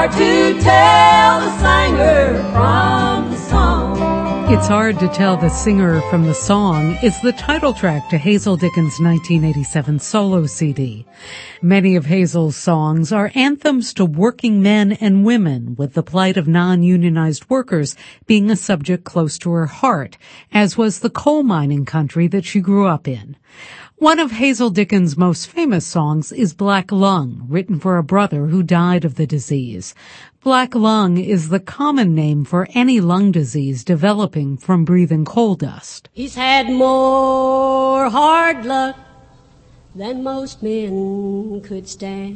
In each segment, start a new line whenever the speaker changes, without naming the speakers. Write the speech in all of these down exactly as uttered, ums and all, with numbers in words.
hard to tell the singer from the song.
It's Hard to Tell the Singer from the Song is the title track to Hazel Dickens' nineteen eighty-seven solo C D. Many of Hazel's songs are anthems to working men and women, with the plight of non-unionized workers being a subject close to her heart, as was the coal mining country that she grew up in. One of Hazel Dickens' most famous songs is Black Lung, written for a brother who died of the disease. Black lung is the common name for any lung disease developing from breathing coal dust.
He's had more hard luck than most men could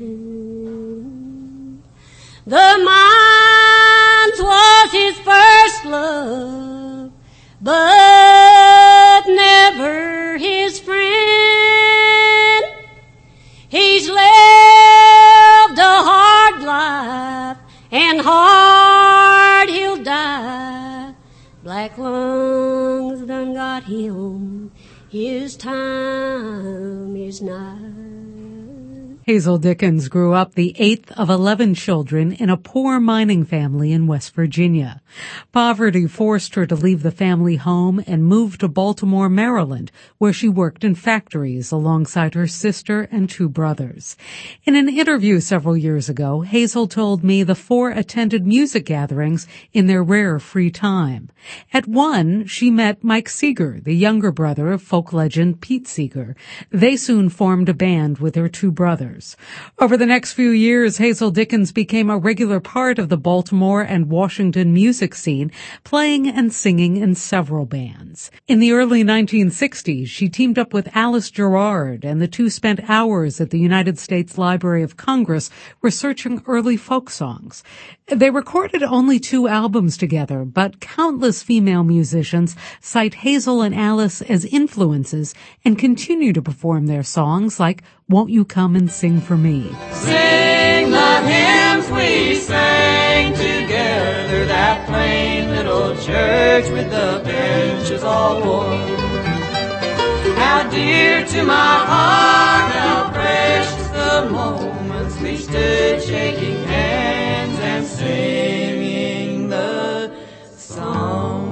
stand. The mines was his first love, but never his friend. He's lived a hard life, and hard he'll die. Black lungs done got him, his time is nigh.
Hazel Dickens grew up the eighth of eleven children in a poor mining family in West Virginia. Poverty forced her to leave the family home and move to Baltimore, Maryland, where she worked in factories alongside her sister and two brothers. In an interview several years ago, Hazel told me the four attended music gatherings in their rare free time. At one, she met Mike Seeger, the younger brother of folk legend Pete Seeger. They soon formed a band with her two brothers. Over the next few years, Hazel Dickens became a regular part of the Baltimore and Washington music scene, playing and singing in several bands. In the early nineteen sixties, she teamed up with Alice Gerrard, and the two spent hours at the United States Library of Congress researching early folk songs. They recorded only two albums together, but countless female musicians cite Hazel and Alice as influences and continue to perform their songs like Won't You Come and Sing for Me?
Sing the hymns we sang together, that plain little church with the benches all worn. How dear to my heart, how precious the moments we stood shaking hands and singing the song.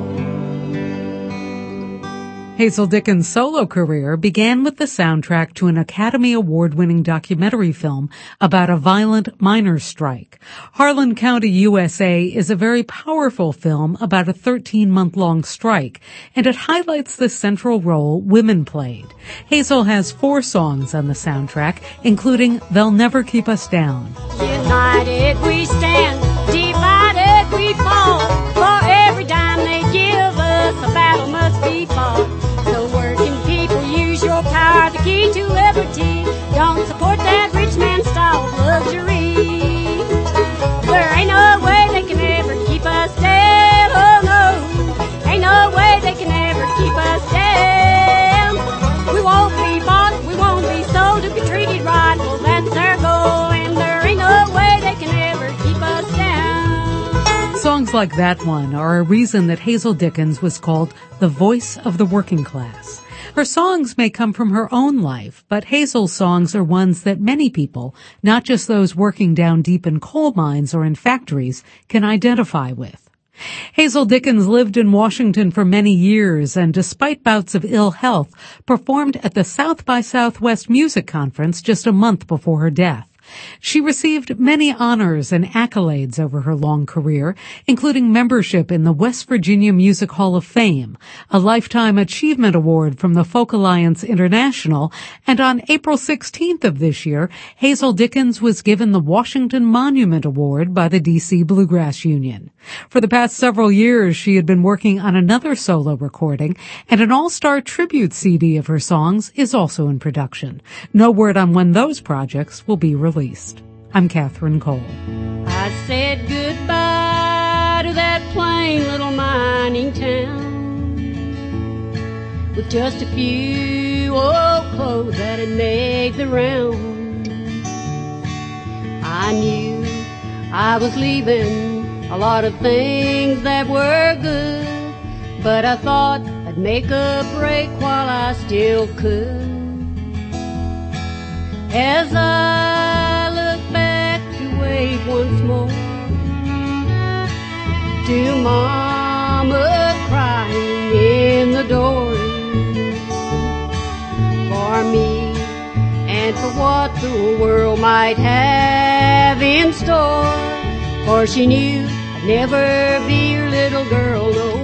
Hazel Dickens' solo career began with the soundtrack to an Academy Award-winning documentary film about a violent miners' strike. Harlan County, U S A is a very powerful film about a thirteen-month-long strike, and it highlights the central role women played. Hazel has four songs on the soundtrack, including They'll Never Keep Us Down.
United we stand, divided we fall. For every dime they give us, a battle must be fought. So working people, use your power, the key to liberty. Don't support that rich man's style of luxury. There ain't no way they can ever keep us down. Oh no, ain't no way they can ever keep us down. We won't be bought, we won't be sold, to be treated right. Well, that's our goal, and there ain't no way they can ever keep us down.
Songs like that one are a reason that Hazel Dickens was called the voice of the working class. Her songs may come from her own life, but Hazel's songs are ones that many people, not just those working down deep in coal mines or in factories, can identify with. Hazel Dickens lived in Washington for many years and, despite bouts of ill health, performed at the South by Southwest Music Conference just a month before her death. She received many honors and accolades over her long career, including membership in the West Virginia Music Hall of Fame, a Lifetime Achievement Award from the Folk Alliance International, and on April sixteenth of this year, Hazel Dickens was given the Washington Monument Award by the D C Bluegrass Union. For the past several years, she had been working on another solo recording, and an all-star tribute C D of her songs is also in production. No word on when those projects will be released. I'm Catherine Cole.
I said goodbye to that plain little mining town with just a few old clothes that had made the round. I knew I was leaving a lot of things that were good, but I thought I'd make a break while I still could. As I look back to wave once more, to Mama crying in the door for me and for what the world might have in store. For she knew I'd never be your little girl no